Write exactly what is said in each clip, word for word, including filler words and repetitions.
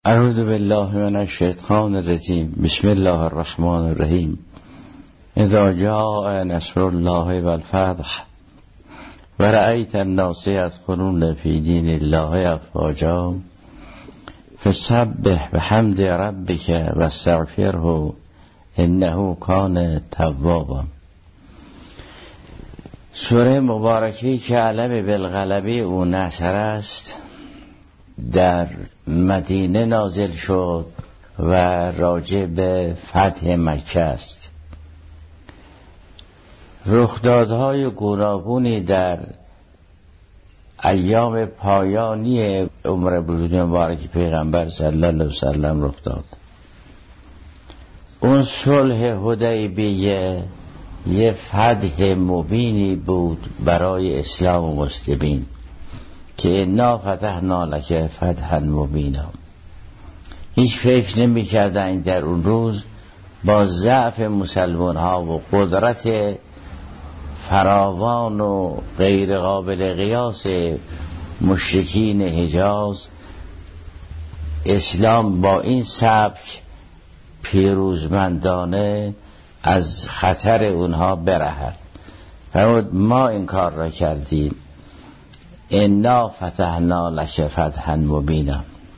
اعوذ بالله من الشیطان الرجیم. بسم الله الرحمن الرحیم. اذا جاء نصر الله والفتح ورأيت الناس يدخلون في دين الله افواجا فسبح بحمد ربك واستغفره انه کان توابا. سوره مبارکی که علم بالغلبه او نصر است در مدینه نازل شد و راجع به فتح مکه است. رخدادهای گوناگونی در ایام پایانی عمر وجود مبارک پیغمبر صلی الله علیه وسلم رخ داد. اون صلح حدیبیه یه فتح مبینی بود برای اسلام و مسلمین که انا فتحنا لک فتحا مبینا. هیچ فکر نمی کردن در اون روز با ضعف مسلمان ها و قدرت فراوان و غیر قابل قیاس مشرکین حجاز اسلام با این سبک پیروزمندانه از خطر اونها برهد. فرمود ما این کار را کردیم. انا فتحنا لک فتحا مبینا.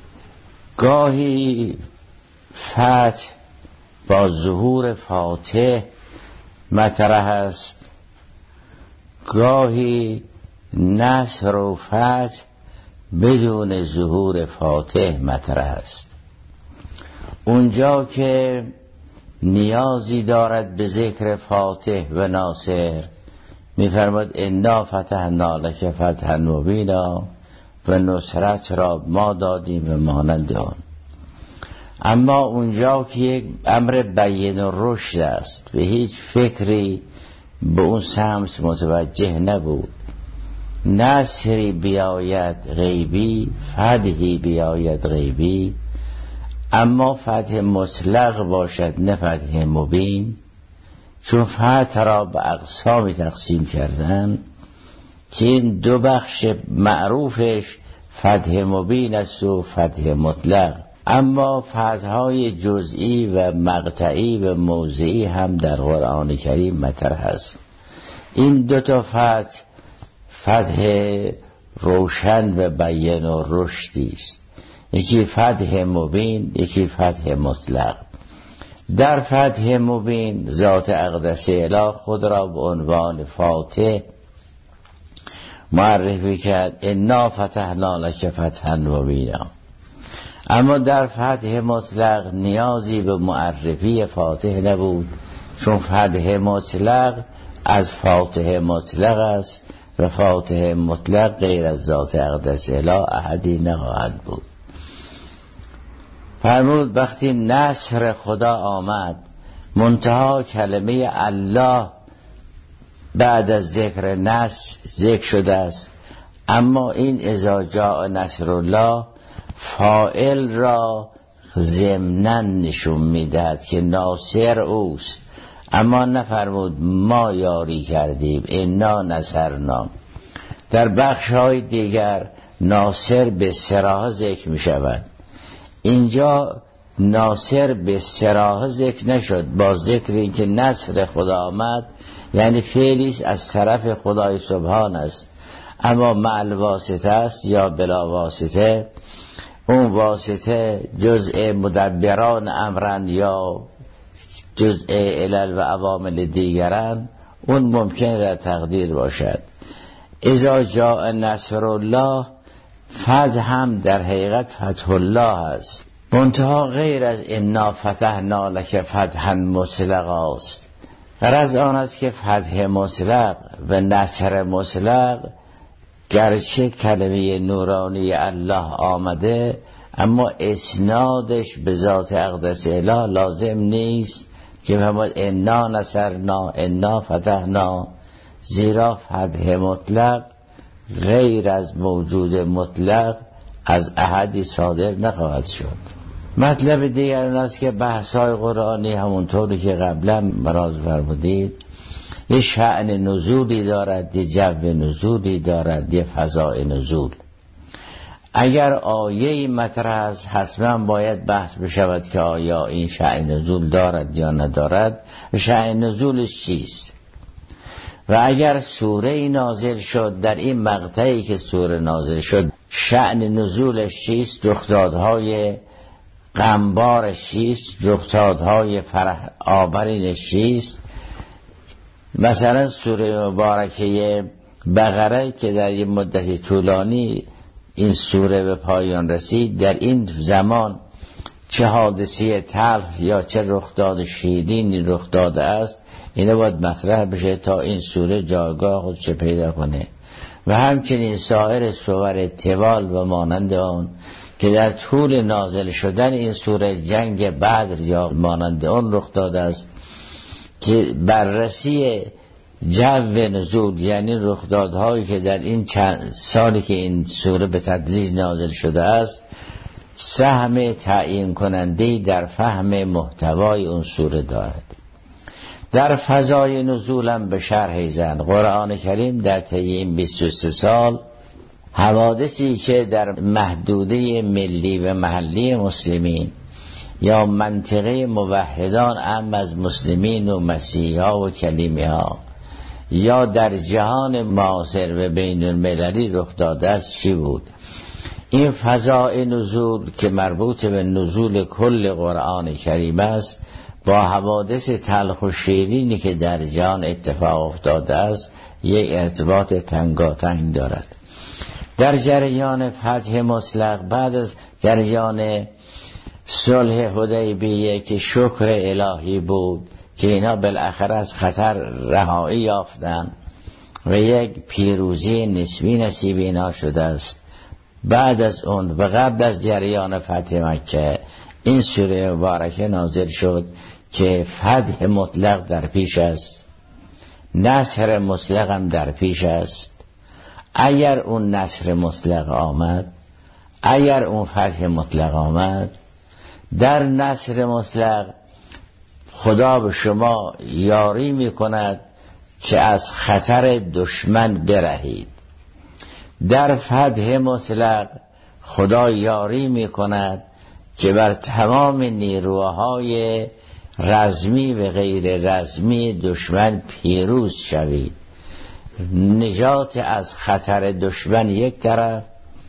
گاهی فتح با ظهور فاتح مطرح است، گاهی نصر و فتح بدون ظهور فاتح مطرح است. اونجا که نیازی دارد به ذکر فاتح و ناصر می‌فرماید انا فتحنا لک فتحا مبینا و نصرت را ما دادیم و مانند آن. اما اونجا که یک امر بین و رشد است و هیچ فکری به اون سمت متوجه نبود، نصری بیاید غیبی، فتحی بیاید غیبی، اما فتح مطلق باشد نه فتح مبین، چون فتح را به اقسامی تقسیم کردن که این دو بخش معروفش فتح مبین است و فتح مطلق، اما فتحهای جزئی و مقطعی و موضعی هم در قرآن کریم مطرح است. این دو تا فتح فتح روشن و بیان و رشدی است، یکی فتح مبین، یکی فتح مطلق. در فتح مبین ذات اقدس اله خود را به عنوان فاتح معرفی کرد، انا فتحنا لک فتحا مبینا. اما در فتح مطلق نیازی به معرفی فاتح نبود، چون فتح مطلق از فاتح مطلق است و فاتح مطلق غیر از ذات اقدس اله احدی نخواهد بود. فرمود وقتی نصر خدا آمد، منتها کلمه الله بعد از ذکر نصر ذکر شده است، اما این اذا جاء نصر الله فاعل را ضمناً نشون میدهد که ناصر اوست، اما نفرمود ما یاری کردیم انا نصرنا. در بخش های دیگر ناصر به صراحت ذکر می شود، اینجا ناصر به صراحت ذکر نشد. با ذکر این که نصر خدا آمد یعنی فعلی از طرف خدای سبحان است، اما مع الواسطه است یا بلا واسطه. اون واسطه جزء مدبران امرن یا جزء علل و عوامل دیگرن، اون ممکن در تقدیر باشد. اذا جاء نصر الله فتح هم در حقیقت فتح الله است، منتها غیر از انا فتحنا لک فتحا مطلق است. غرض آن است که فتح مطلق و نصر مطلق گرچه کلمه نورانی الله آمده، اما اسنادش به ذات اقدس اله لازم نیست که بفرماید انا نصرنا انا فتحنا، زیرا فتح مطلق غیر از موجود مطلق از احدی صادر نخواهد شد. مطلب دیگر این است که بحث‌های قرآنی همونطوری که قبلا مراز فرمودید یه شأن نزولی دارد، یه جو نزولی دارد، یه فضاء نزول. اگر آیه مطرح است حتما باید بحث بشود که آیا این شأن نزول دارد یا ندارد، شأن نزولش چیست. و اگر سوره نازل شد، در این مقطعی که سوره نازل شد شأن نزولش چیست، رخدادهای غمبارش چیست، رخدادهای فرح آورینش چیست. مثلا سوره مبارکه بقره که در یک مدت طولانی این سوره به پایان رسید، در این زمان چه حادثه تلخ یا چه رخداد شیرینی رخ داده است، اینه باید مطرح بشه تا این سوره جایگاه خودش پیدا کنه. و همچنین سایر سور طوال و مانند آن که در طول نازل شدن این سوره جنگ بدر یا مانند آن رخ داده است، که بررسی جو نزول یعنی رخدادهایی که در این چند سالی که این سوره به تدریج نازل شده است سهم تعیین کننده در فهم محتوای اون سوره دارد. در فضای نزولم به شرح زن قرآن کریم در طی این بیست و سه سال حوادثی که در محدوده ملی و محلی مسلمین یا منطقه موحدان ام از مسلمین و مسیحی ها و کلیمی ها یا در جهان معاصر و بین المللی رخ داده است چی بود. این فضای نزول که مربوط به نزول کل قرآن کریم است با حوادث تلخ و شیرینی که در جهان اتفاق افتاده است یک ارتباط تنگاتنگ دارد. در جریان فتح مطلق بعد از جریان صلح حدیبیه که شکر الهی بود که اینا بالاخره از خطر رهایی یافتند و یک پیروزی نسبی نصیب اینا شده است، بعد از اون و قبل از جریان فتح مکه این سوره مبارکه نازل شد که فتح مطلق در پیش است، نصر مطلق هم در پیش است. اگر اون نصر مطلق آمد، اگر اون فتح مطلق آمد، در نصر مطلق خدا به شما یاری می کند که از خطر دشمن برهید. در فتح مطلق خدا یاری می کند که بر تمام نیروهای رزمی و غیر رزمی دشمن پیروز شوید. نجات از خطر دشمن یک طرف،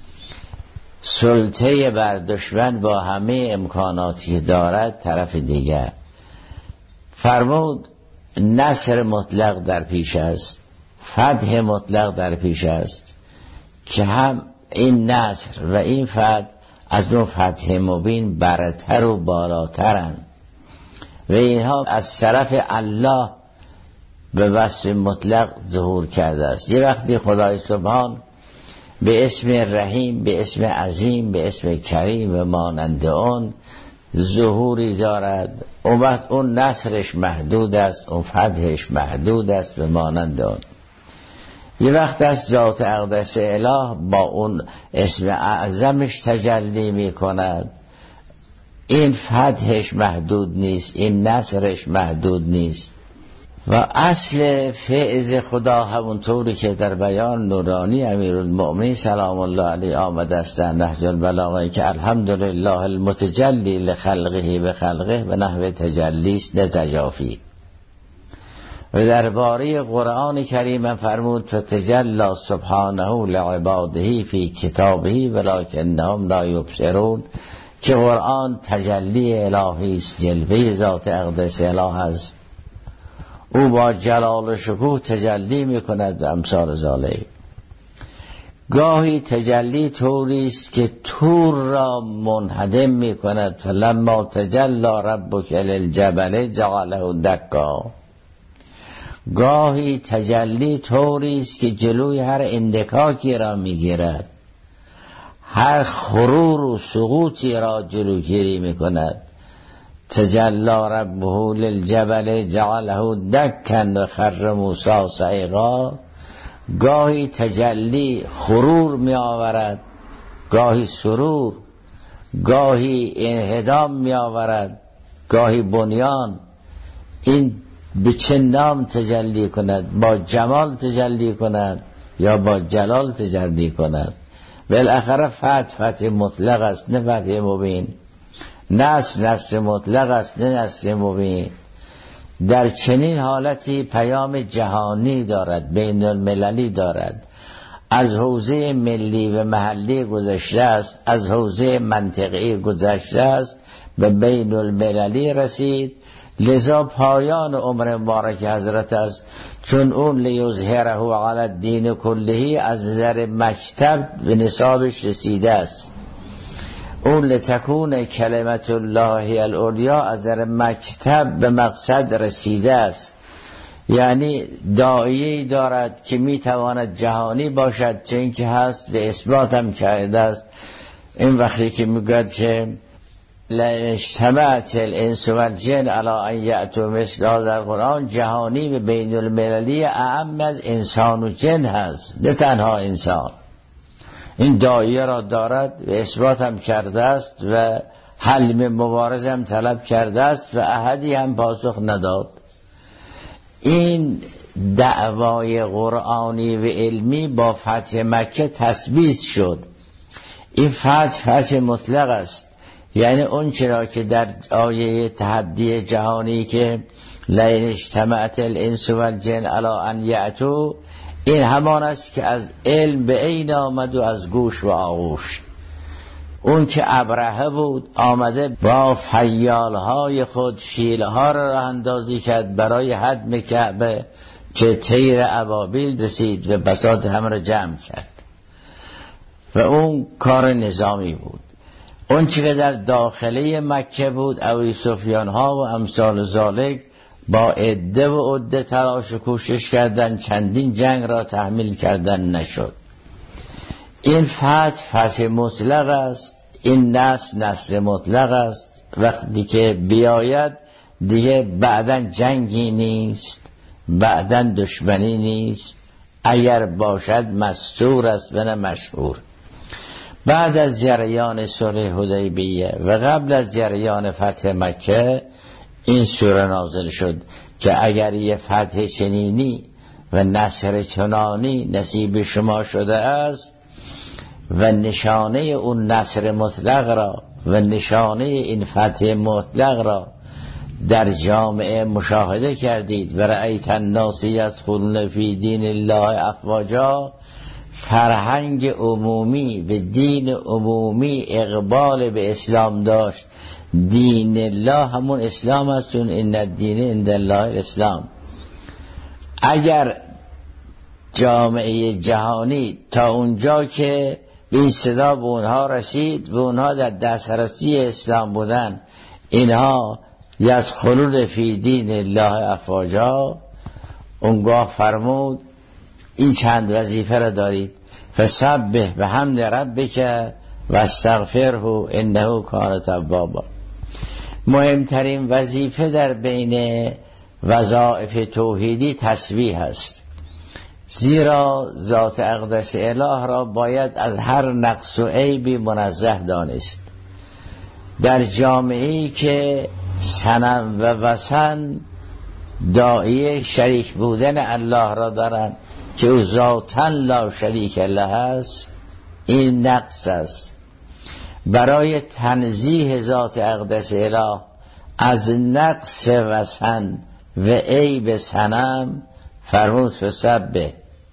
سلطه بر دشمن با همه امکاناتی دارد طرف دیگر. فرمود نصر مطلق در پیش است، فتح مطلق در پیش است که هم این نصر و این فتح از اون فتح مبین برتر و بالاترند و اینها از طرف الله به وصف مطلق ظهور کرده است. یه وقتی خدای سبحان به اسم رحیم، به اسم عظیم، به اسم کریم و مانند اون ظهوری دارد، اون وقت اون نصرش محدود است، اون فتحش محدود است و مانند اون. یه وقت از ذات اقدس اله با اون اسم اعظمش تجلی می کند، این فتحش محدود نیست، این نصرش محدود نیست. و اصل فیض خدا همونطوری که در بیان نورانی امیرالمؤمنین سلام الله علیه آمده است در نهج البلاغه که الحمدلله المتجلی لخلقه به خلقه و نحو تجلیس نتجافی. و درباره قرآن کریم فرمود فتجلی سبحانه لعباده فی کتابه ولکنهم لا یبصرون، که قرآن تجلی الهی است، جلوه ذات اقدس اله است، او با جلال و شکوه تجلی می کند و امثال ذالک. گاهی تجلی طوری است که تور را منهدم می کند، فلما تجلی ربک للجبل جعله دکا. گاهی تجلی طوری است که جلوی هر اندکاکی را می گیرد، هر خرور و سقوطی را جلوگیری می کند. تجلی ربه للجبل جعله دکا و خر موسی صعقا. گاهی تجلی خرور می آورد، گاهی سرور، گاهی انهدام می آورد، گاهی بنیان. این به چه نام تجلی کند؟ با جمال تجلی کند یا با جلال تجلی کند؟ بالاخره فتح فتح مطلق است نه فتح مبین، نصر نصر مطلق است نه نصر مبین. در چنین حالتی پیام جهانی دارد، بین المللی دارد، از حوزه ملی و محلی گذشته است، از حوزه منطقی گذشته است، به بین المللی رسید. لذا پایان عمر مبارک حضرت است، چون اون لیظهره علی الدین کله از نظر مکتب به نصابش رسیده است. اون لتکون کلمت الله العلیا از نظر مکتب به مقصد رسیده است، یعنی داعیه‌ای دارد که میتواند جهانی باشد، چه اینکه هست به اثبات هم کرده است. این وقتی که میگوید که لاجتمعت الانس والجن علی ان یأتوا مثل در قرآن، جهانی به بین المللی اعم از انسان و جن هست، نه تنها انسان. این داعیه را دارد و اثبات هم کرده است و حلم مبارز هم طلب کرده است و احدی هم پاسخ نداد. این دعوای قرآنی و علمی با فتح مکه تثبیت شد. این فتح فتح مطلق است، یعنی اون چرا که در آیه تحدی جهانی که لئن اجتمعت الانس والجن علی ان یأتوا، این همان است که از علم به عین آمد و از گوش و آغوش. اون که ابرهه بود آمده با فیالهای خود فیلها را راه اندازی کرد برای هدم کعبه که تیر ابابیل رسید و بساط همه را جمع کرد و اون کار نظامی بود. اون چه در داخله مکه بود ابو سفیان ها و امثال ذالک با عده و عده تلاش و کوشش کردن، چندین جنگ را تحمیل کردن نشد. این فتح فتح مطلق است، این نصر نصر مطلق است. وقتی که بیاید دیگه بعداً جنگی نیست، بعداً دشمنی نیست، اگر باشد مستور است و نه مشهور. بعد از جریان صلح حدیبیه و قبل از جریان فتح مکه این سوره نازل شد که اگر یه فتح چنینی و نصر چنانی نصیب شما شده است و نشانه اون نصر مطلق را و نشانه این فتح مطلق را در جامعه مشاهده کردید و رأیت الناس یدخلون فی دین الله افواجا، فرهنگ عمومی و دین عمومی اقبال به اسلام داشت. دین الله همون اسلام است، چون ان الدین عند الله الاسلام. اگر جامعه جهانی تا اونجا که این صدا به اونها رسید و اونها در دسترسی اسلام بودن، اینها یدخلون فی دین الله افواجا، اونگاه فرمود این چند وظیفه را دارید: فسبح بحمد ربک و استغفره انه کان توابا. مهمترین وظیفه در بین وظایف توحیدی تسبیح است، زیرا ذات اقدس اله را باید از هر نقص و عیبی منزه دانست. در جامعه‌ای که صنم و وثن داعیه شریک بودن الله را دارند که او ذاتاً لا شریک له است، این نقص است. برای تنزیه ذات اقدس اله از نقص وثن و عیب صنم فرمود فسبح.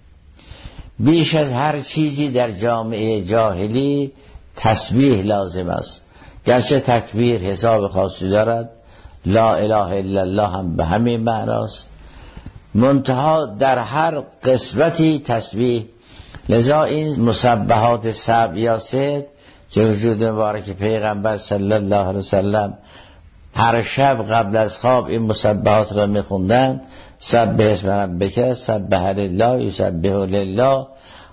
بیش از هر چیزی در جامعه جاهلی تسبیح لازم است، گرچه تکبیر حساب خاصی دارد، لا اله الا الله هم به همین معناست، منتها در هر قسمتی تسبیح. لذا این مسبحات سبع یا ست که وجود مبارک پیغمبر صلی الله علیه وسلم هر شب قبل از خواب این مسبحات را میخوندن: سبح اسم ربک، سبح لله، یسبح لله.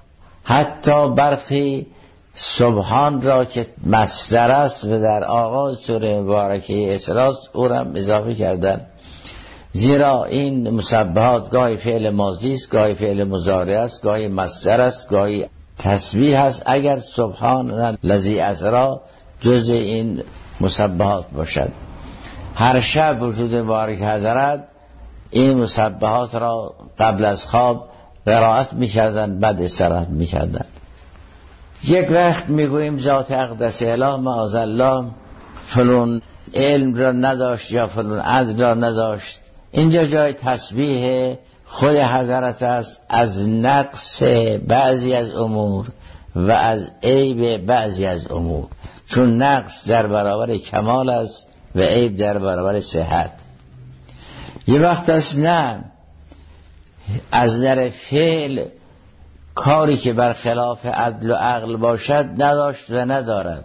حتی برخی سبحان را که مصدر است و در آغاز سوره مبارکه اسراء او را اضافه کردن، زیرا این مسبحات گاهی فعل ماضی است، گاهی فعل مضارع است، گاهی مصدر است، گاهی تسبیح است. اگر سبحان الذی اسری جز این مسبحات باشد، هر شب وجود مبارک حضرت این مسبحات را قبل از خواب قرائت می‌کردند، بعد استراحت می‌کردند. یک وقت میگوییم ذات اقدس اله معاذالله فلان علم را نداشت یا فلان عدل را نداشت. اینجا جای تسبیح خود حضرت است از نقص بعضی از امور و از عیب بعضی از امور، چون نقص در برابر کمال است و عیب در برابر صحت. یه وقت است نه، از در فعل کاری که برخلاف عدل و عقل باشد نداشت و ندارد،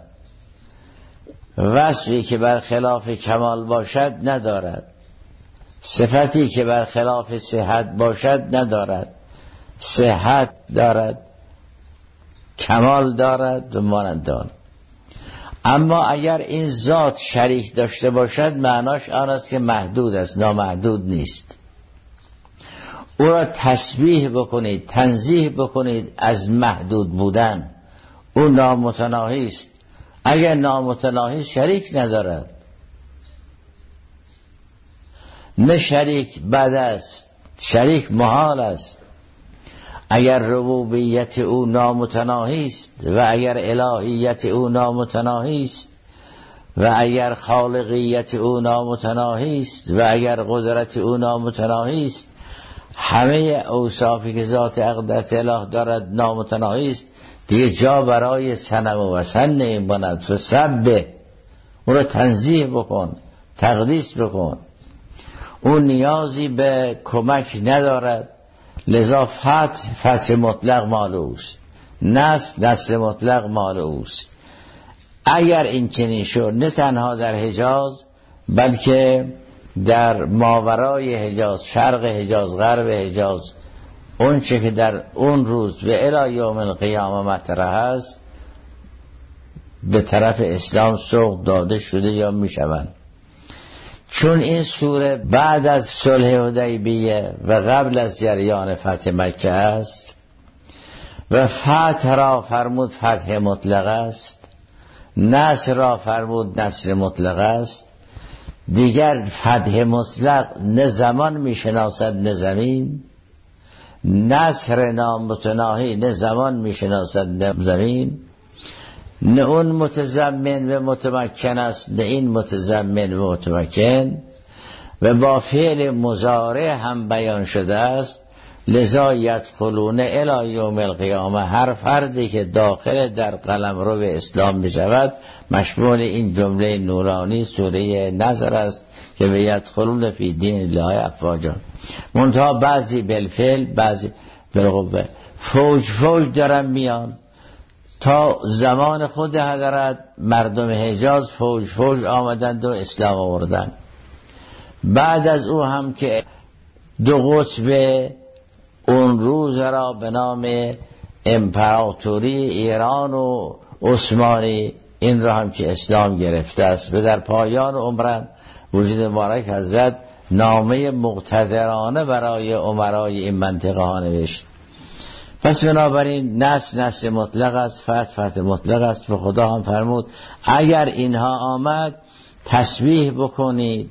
وصفی که برخلاف کمال باشد ندارد، صفتی که برخلاف صحت باشد ندارد. صحت دارد، کمال دارد و مانند آن. اما اگر این ذات شریک داشته باشد معناش آن است که محدود است، نامحدود نیست. او را تسبیح بکنید، تنزیه بکنید از محدود بودن. او نامتناهی است. اگر نامتناهی شریک ندارد، نه شریک بد است، شریک محال است. اگر ربوبیت او نامتناهی است و اگر الهیت او نامتناهی است و اگر خالقیت او نامتناهی است و اگر قدرت او نامتناهی است، همه اوصافی که ذات اقدس اله دارد نامتناهی است، دیگه جا برای صنم و وثن نمیماند. فسبح، او را تنزیه بکن، تقدیس بکن. او نیازی به کمک ندارد، لذا فتح فتح مطلق مال اوست، نصر نصر مطلق مال اوست. اگر این چنین شد، نه تنها در حجاز بلکه در ماورای حجاز، شرق حجاز، غرب حجاز، اون چه که در اون روز و الی یوم القیامه مطرح است به طرف اسلام سوق داده شده یا می شوند. چون این سوره بعد از صلح حدیبیه و قبل از جریان فتح مکه است و فتح را فرمود فتح مطلق است، نصر را فرمود نصر مطلق است، دیگر فتح مطلق نه زمان می شناسد نه زمین، نصر نامتناهی نه زمان می شناسد نه زمین، نه اون متضمن و متمکن است نه این متضمن و متمکن، و با فعل مضارع هم بیان شده است. لذا یدخلون الی یوم القیامه، هر فردی که داخل در قلمرو اسلام بشود مشمول این جمله نورانی سوره نذر است که به یدخلون فی دین الله افواجا. منتها بعضی بالفعل بعضی بالقوه، فوج فوج دارن میان. تا زمان خود حضرت مردم حجاز فوج فوج آمدند و اسلام آوردند. بعد از او هم که دو قطب اون روز را به نام امپراتوری ایران و عثمانی، این را هم که اسلام گرفته است، و در پایان عمرم وجود مبارک حضرت نامه مقتدرانه برای امرای این منطقه ها نوشت. پس بنابراین نصر نصر مطلق است، فتح فتح مطلق است. و خدا هم فرمود اگر اینها آمد تسبیح بکنید.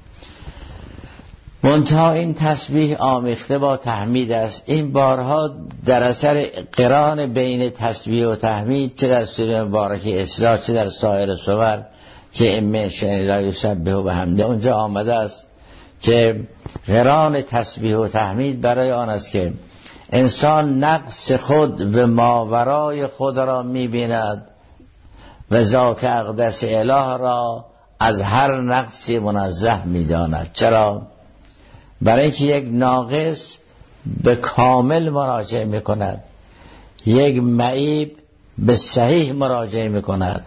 منتها این تسبیح آمیخته با تحمید است. این بارها در اثر قران بین تسبیح و تحمید، چه در سوره مبارکه اسراء چه در سایر سور که من شأن لا یسبح بحمده، اونجا آمده است که قران تسبیح و تحمید برای آن است که انسان نقص خود و ماورای خود را می‌بیند و ذات اقدس اله را از هر نقصی منزه می‌داند. چرا؟ برای اینکه یک ناقص به کامل مراجعه می‌کند، یک معیب به صحیح مراجعه می‌کند.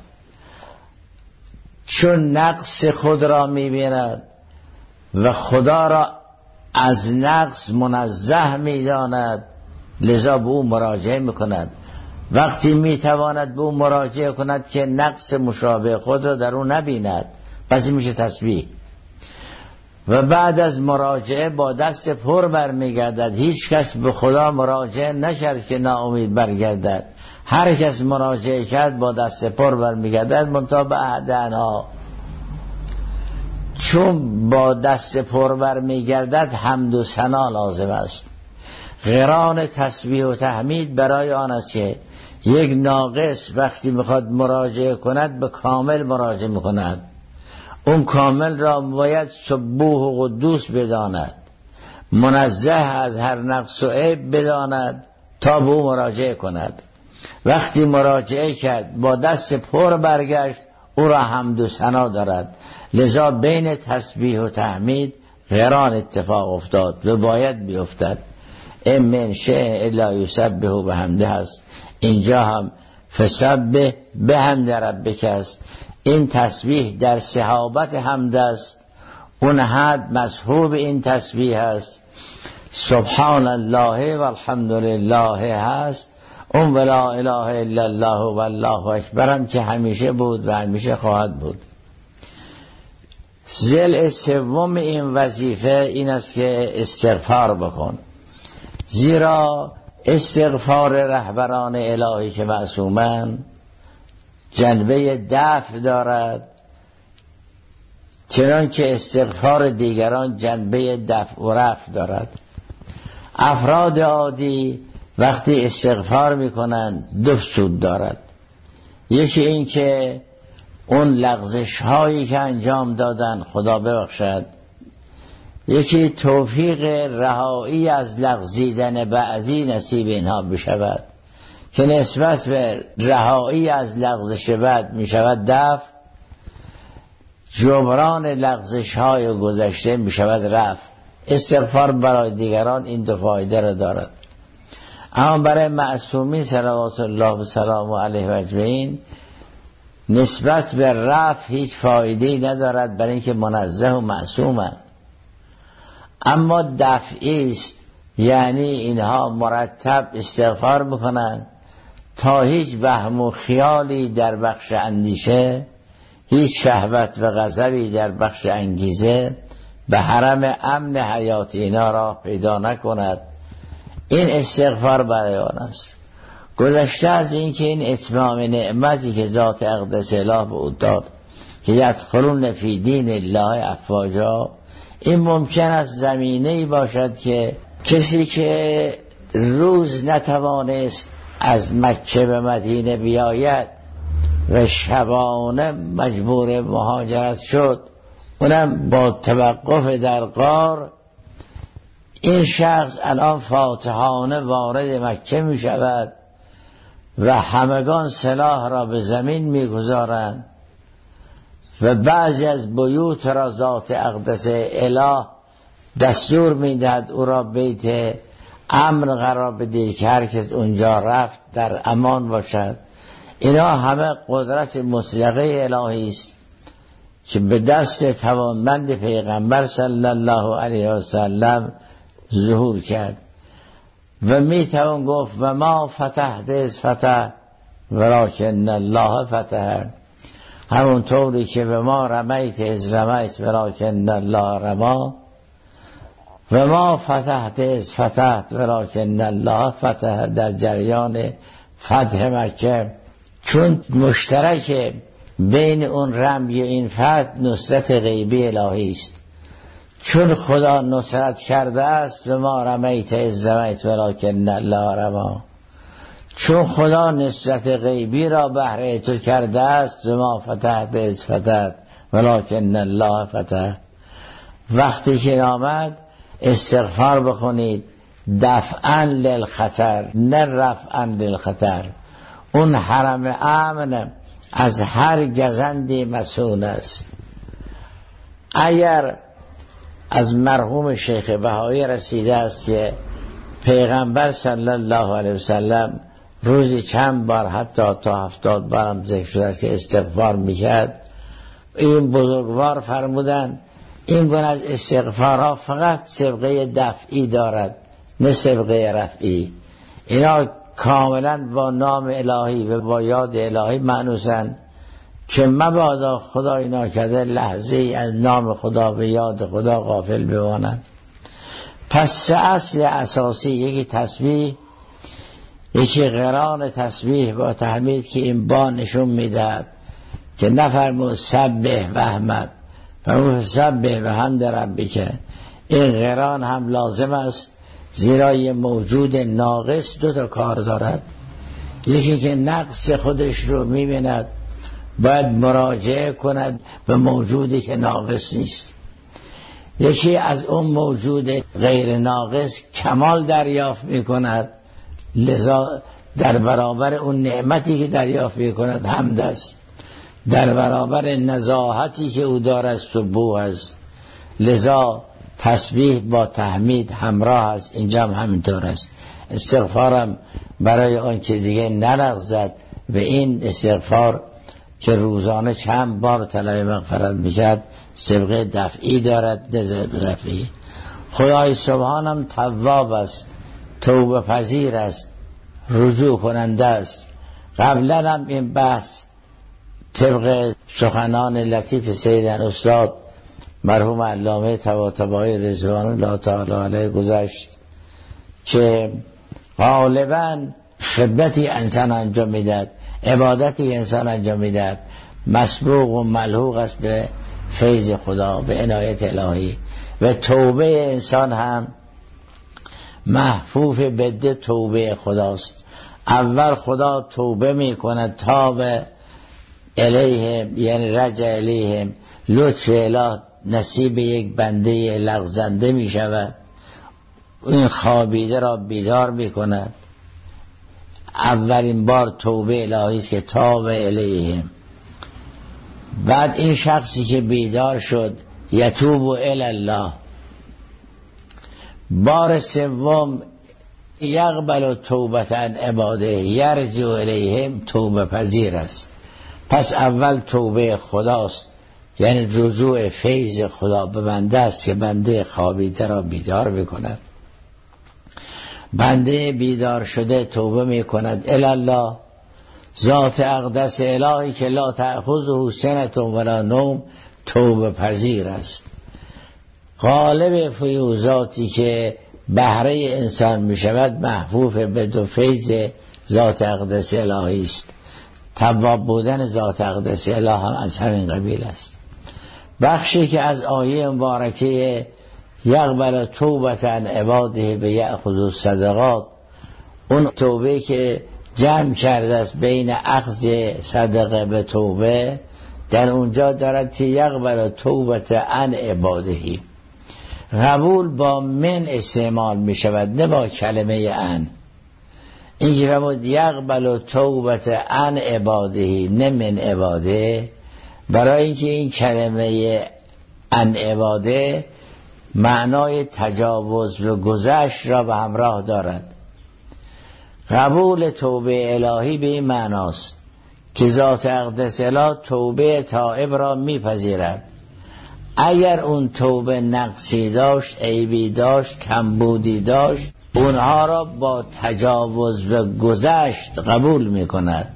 چون نقص خود را می‌بیند و خدا را از نقص منزه می‌داند، لذا به او مراجعه می‌کند. وقتی می‌تواند به او مراجعه کند که نقص مشابه خود را در او نبیند، پس میشه تسبیح. و بعد از مراجعه با دست پر برمیگردد. هیچ کس به خدا مراجعه نکرد که ناامید برگردد. هر کس مراجعه کرد با دست پر برمیگردد، منتها به عهدنها. چون با دست پر برمیگردد حمد و ثنا لازم است. قران تسبیح و تحمید برای آن است که یک ناقص وقتی میخواد مراجعه کند به کامل مراجعه میکند، اون کامل را باید سبوح و قدوس بداند، منزه از هر نقص و عیب بداند تا به او مراجعه کند. وقتی مراجعه کرد با دست پر برگشت، او را حمد و ثنا دارد. لذا بین تسبیح و تحمید قران اتفاق افتاد و باید بیفتد. ام من شیء الا یسبح بحمده است. اینجا هم فسبح بحمد ربک است. این تسبیح در صحابت حمد است، اون حد مصحوب این تسبیح است. سبحان الله و الحمد لله هست، اون ولا اله الا الله و الله اکبر هم که همیشه بود و همیشه خواهد بود. ضلع سوم این وظیفه این است که استغفار بکن، زیرا استغفار رهبران الهی که معصومن جنبه دفع دارد، چنان که استغفار دیگران جنبه دفع و رفع دارد. افراد عادی وقتی استغفار میکنن دو سود دارد. یکی این که اون لغزش هایی که انجام دادن خدا ببخشد، یکی توفیق رهایی از لغزیدن بعضی نصیب اینها بشود که نسبت به رهایی از لغزش بعد میشود دفع، جبران لغزش های گذشته میشود رفع. استغفار برای دیگران این دو فایده را دارد. اما برای معصومین صلوات الله و سلام علیه و اجمعین نسبت به رفع هیچ فایده‌ای ندارد، برای اینکه منزه و معصومند. اما دفعی است، یعنی اینها مرتب استغفار میکنند تا هیچ وهم و خیالی در بخش اندیشه، هیچ شهوت و غضبی در بخش انگیزه به حرم امن حیات اینا را پیدا نکند. این استغفار برای آن است. گذشته از این که این اتمام نعمتی که ذات اقدس اله به او داد که یدخلون فی دین الله افواجا، این ممکن است زمینه‌ای باشد که کسی که روز نتوانست از مکه به مدینه بیاید و شبانه مجبور مهاجرت شد، اونم با توقف در غار، این شخص الان فاتحانه وارد مکه می شود و همگان سلاح را به زمین می گذارند و بعضی از بیوت را ذات اقدس اله دستور می دهد او را بیت امن قرار بدهید که هر کس اونجا رفت در امان باشد. اینا همه قدرت مطلقه الهی است که به دست توانمند پیغمبر صلی الله علیه و سلم ظهور کرد و می توان گفت و ما فتحت از فتح ولکن الله فتح، همون طوری که به ما رمیت از رمیت ولکن الله رما، و ما فتحت از فتحت ولکن الله فتح در جریان فتح مکه، چون مشترک بین اون رمی و این فتح نصرت غیبی الهی است. چون خدا نصرت کرده است و ما رمیت از رمیت ولکن الله رما، چون خدا نصرت غیبی را بهره تو کرده است و ما فتحت از فتحت ولکن الله فتح. وقتی که آمد استغفار بکنید دفعا للخطر نه رفعا للخطر. اون حرم امن از هر گزندی مسئول است. اگر از مرحوم شیخ بهایی رسیده است که پیغمبر صلی الله علیه وسلم روزی چند بار حتی تا هفتاد بارم ذکر شده است که استغفار میکرد، این بزرگوار فرمودند این گونه از استغفارها فقط سبقه دفعی دارد نه سبقه رفعی. اینا کاملا با نام الهی و با یاد الهی معنوسند که مبادا خدای ناکرده لحظه ای از نام خدا و یاد خدا غافل بمانند. پس اصل اساسی یکی تسبیح، یکی قران تسبیح با تحمید که این با نشون میدهد که نفرمود سبح و احمد فرمود سبح و حمد ربک. این قران هم لازم است، زیرا یه موجود ناقص دو تا کار دارد. یکی که نقص خودش رو می‌بیند باید مراجعه کند به موجودی که ناقص نیست. یکی از اون موجود غیر ناقص کمال دریافت می‌کند، لذا در برابر اون نعمتی که دریافت می‌کند حمد است، در برابر نزاهتی که او دارد سبوح است، لذا تسبیح با تحمید همراه است. اینجا هم همینطور است. استغفارم برای آن که دیگه نلغزد و این استغفار که روزانه چند بار طلب مغفرت میشد سبقه دفعی دارد، دفعی. خدای سبحانم تواب است، توبه پذیر است، رجوع کننده است. قبلا هم این بحث طبق سخنان لطیف سیدن استاد مرحوم علامه طباطبایی رضوان الله تعالی علیه گذشت که غالبا خدمتی انسان انجام میدهد، عبادتی انسان انجام میدهد، مسبوق و ملحوق است به فیض خدا، به عنایت الهی. و توبه انسان هم محفوف به توبه خداست. اول خدا توبه میکند تاب الیهم، یعنی رجع الیهم، لطف اله نصیب یک بنده لغزنده می شود، این خوابیده را بیدار می کند. اولین بار توبه الهی است که تاب الیهم. بعد این شخصی که بیدار شد یتوب الی الله. بار سوم یقبل توبة عن عباده یرجع الیهم، توبه پذیر است. پس اول توبه خداست، یعنی رجوع فیض خدا به بنده است که بنده خوابیده را بیدار میکند. بنده بیدار شده توبه میکند الی الله، ذات اقدس الهی که لا تأخذه سنة ولا نوم، توبه پذیر است. غالب فیوزاتی که بهره انسان میشود محفوف به دو فیض ذات اقدس الهی است. تواب بودن ذات اقدس اله هم از همین قبیل است. بخشی که از آیه مبارکه یقبل توبة عن عباده به یأخذ الصدقات، اون توبه که جمع کرده است بین اخذ صدقه به توبه، در اونجا دارد که یقبل توبة عن عباده. قبول با من استعمال می شود، نه با کلمه عن. این که فرمود یقبل توبة عن عباده نه من عباده، برای اینکه این کلمه عن عباده معنای تجاوز و گذشت را به همراه دارد. قبول توبه الهی به این معناست که ذات اقدس اله توبه تائب را میپذیرد. اگر اون توبه نقصی داشت، عیبی داشت، کمبودی داشت، اونها را با تجاوز و گذشت قبول میکند.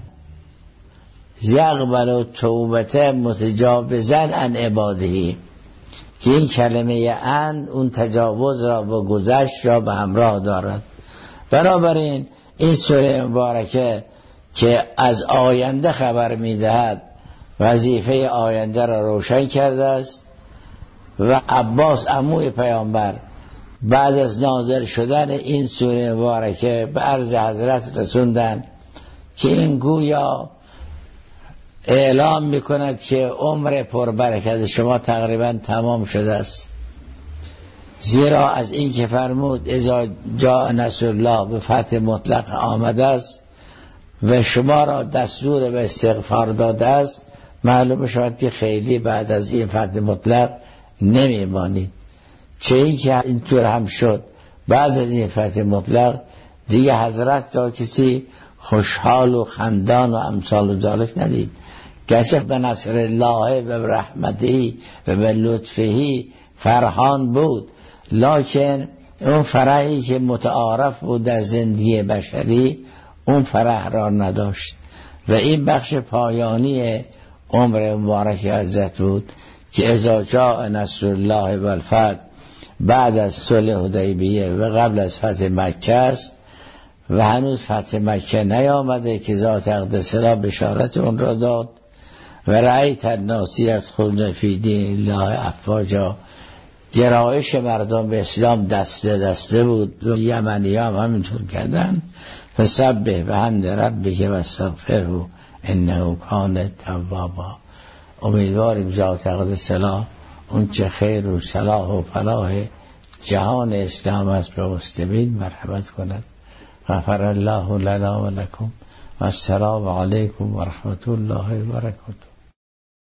یقبل توبه متجاوزا عن عباده، که این کلمه عن اون تجاوز را و گذشت را به همراه دارد. بنابراین این سوره مبارکه که از آینده خبر میدهد وظیفه آینده را روشن کرده است و عباس عموی پیامبر بعد از نازل شدن این سوره مبارکه به عرض حضرت رسوندن که این گویا اعلام میکند که عمر پربرکت شما تقریبا تمام شده است، زیرا از این که فرمود اذا جاء نصر الله به فتح مطلق آمده است و شما را دستور به استغفار داده است، معلوم شد که خیلی بعد از این فتح مطلق نمیمانید. چه این که اینطور هم شد، بعد از این فتح مطلق دیگه حضرت را کسی خوشحال و خندان و امثال و ذالک ندید. گرچه به نصر الله و رحمتی و به لطفهی فرحان بود، لکن اون فرحی که متعارف بود در زندگی بشری اون فرح را نداشت و این بخش پایانی عمر مبارک حضرت بود که اذا جاء نصر الله و الفتح، بعد از صلح حدیبیه و قبل از فتح مکه است و هنوز فتح مکه نیامده که ذات اقدس را بشارت اون را داد و رأیت الناس یدخلون فی دین الله افواجا. گرایش مردم به اسلام دسته دسته بود و یمنی هم همینطور کردن فسبح بحمد ربک و استغفره انه کان توابا. امیدواریم ذات اقدس الله اون چه خیر و صلاح و فلاح جهان اسلام است به مستمین مرحمت کند. غفر الله لنا و لکم و السلام علیکم و رحمت الله و برکاته.